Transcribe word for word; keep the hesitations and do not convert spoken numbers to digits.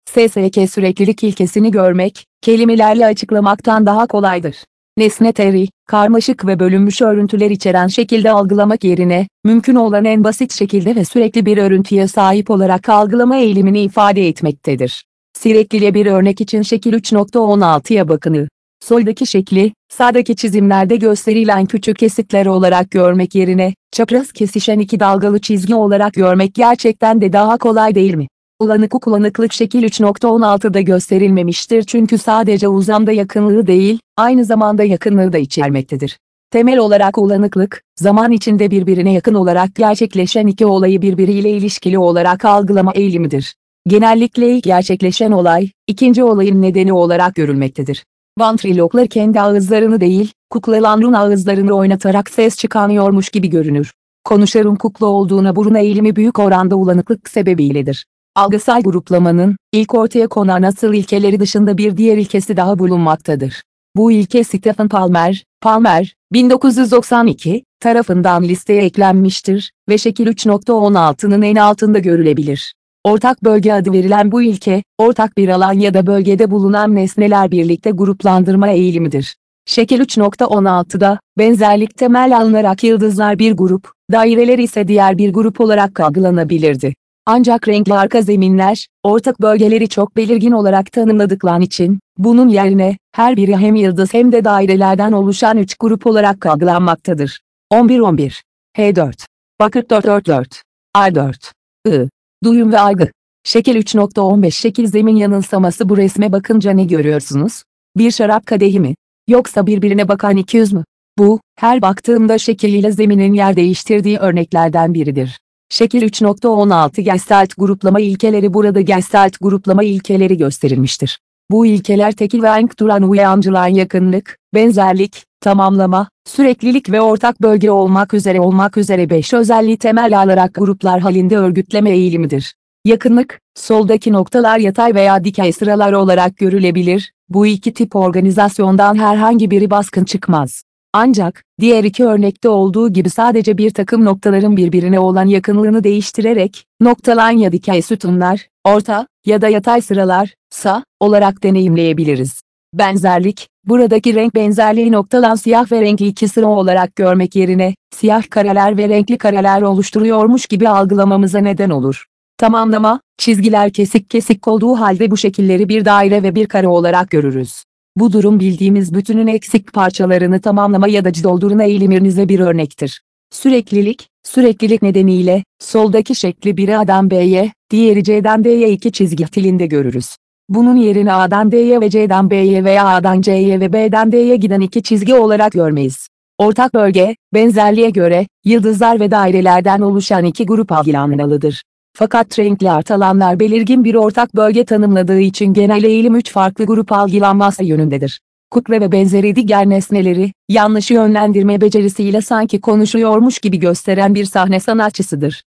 S S K süreklilik ilkesini görmek, kelimelerle açıklamaktan daha kolaydır. Nesneleri, karmaşık ve bölünmüş örüntüler içeren şekilde algılamak yerine, mümkün olan en basit şekilde ve sürekli bir örüntüye sahip olarak algılama eğilimini ifade etmektedir. Sürekliliğe bir örnek için şekil üç nokta on altıya bakınız. Soldaki şekli, sağdaki çizimlerde gösterilen küçük kesitler olarak görmek yerine, çapraz kesişen iki dalgalı çizgi olarak görmek gerçekten de daha kolay değil mi? Ulanık ulanıklık şekil üç nokta on altıda gösterilmemiştir çünkü sadece uzamda yakınlığı değil, aynı zamanda yakınlığı da içermektedir. Temel olarak ulanıklık, zaman içinde birbirine yakın olarak gerçekleşen iki olayı birbiriyle ilişkili olarak algılama eğilimidir. Genellikle ilk gerçekleşen olay, ikinci olayın nedeni olarak görülmektedir. Vantriloklar kendi ağızlarını değil, kuklaların ağızlarını oynatarak ses çıkarıyormuş gibi görünür. Konuşanın kukla olduğuna burun eğilimi büyük oranda ulanıklık sebebiyledir. Algısal gruplamanın, ilk ortaya konan asıl ilkeleri dışında bir diğer ilkesi daha bulunmaktadır. Bu ilke Stephen Palmer, Palmer, bin dokuz yüz doksan iki, tarafından listeye eklenmiştir ve şekil üç nokta on altının en altında görülebilir. Ortak bölge adı verilen bu ilke, ortak bir alan ya da bölgede bulunan nesneler birlikte gruplandırma eğilimidir. Şekil üç nokta on altıda, benzerlik temel alınarak yıldızlar bir grup, daireler ise diğer bir grup olarak algılanabilirdi. Ancak renkli arka zeminler, ortak bölgeleri çok belirgin olarak tanımladıkları için, bunun yerine, her biri hem yıldız hem de dairelerden oluşan üç grup olarak algılanmaktadır. on bir on bir. H dört. Bakır dört dört dört. A dört. I. Duyum ve algı. Şekil üç nokta on beş şekil zemin yanılsaması. Bu resme bakınca ne görüyorsunuz? Bir şarap kadehi mi? Yoksa birbirine bakan iki yüz mü? Bu, her baktığımda şekil ile zeminin yer değiştirdiği örneklerden biridir. Şekil üç nokta on altı Gestalt gruplama ilkeleri. Burada Gestalt gruplama ilkeleri gösterilmiştir. Bu ilkeler tekil ve aynı duran uyancılan yakınlık, benzerlik, tamamlama, süreklilik ve ortak bölge olmak üzere olmak üzere beş özelliği temel alarak gruplar halinde örgütleme eğilimidir. Yakınlık, soldaki noktalar yatay veya dikey sıralar olarak görülebilir, bu iki tip organizasyondan herhangi biri baskın çıkmaz. Ancak, diğer iki örnekte olduğu gibi sadece bir takım noktaların birbirine olan yakınlığını değiştirerek, noktalan ya dikey sütunlar, orta ya da yatay sıralar, sağ olarak deneyimleyebiliriz. Benzerlik, buradaki renk benzerliği noktalan siyah ve renkli iki sıra olarak görmek yerine, siyah kareler ve renkli kareler oluşturuyormuş gibi algılamamıza neden olur. Tamamlama, çizgiler kesik kesik olduğu halde bu şekilleri bir daire ve bir kare olarak görürüz. Bu durum bildiğimiz bütünün eksik parçalarını tamamlama ya da doldurma eğiliminize bir örnektir. Süreklilik, süreklilik nedeniyle, soldaki şekli biri A'dan B'ye, diğeri C'den D'ye iki çizgi stilinde görürüz. Bunun yerine A'dan D'ye ve C'den B'ye veya A'dan C'ye ve B'den D'ye giden iki çizgi olarak görmeyiz. Ortak bölge, benzerliğe göre, yıldızlar ve dairelerden oluşan iki grup algılanmalıdır. Fakat renkli artalanlar belirgin bir ortak bölge tanımladığı için genel eğilim üç farklı grup algılanması yönündedir. Kukla ve benzeri diğer nesneleri, yanlış yönlendirme becerisiyle sanki konuşuyormuş gibi gösteren bir sahne sanatçısıdır.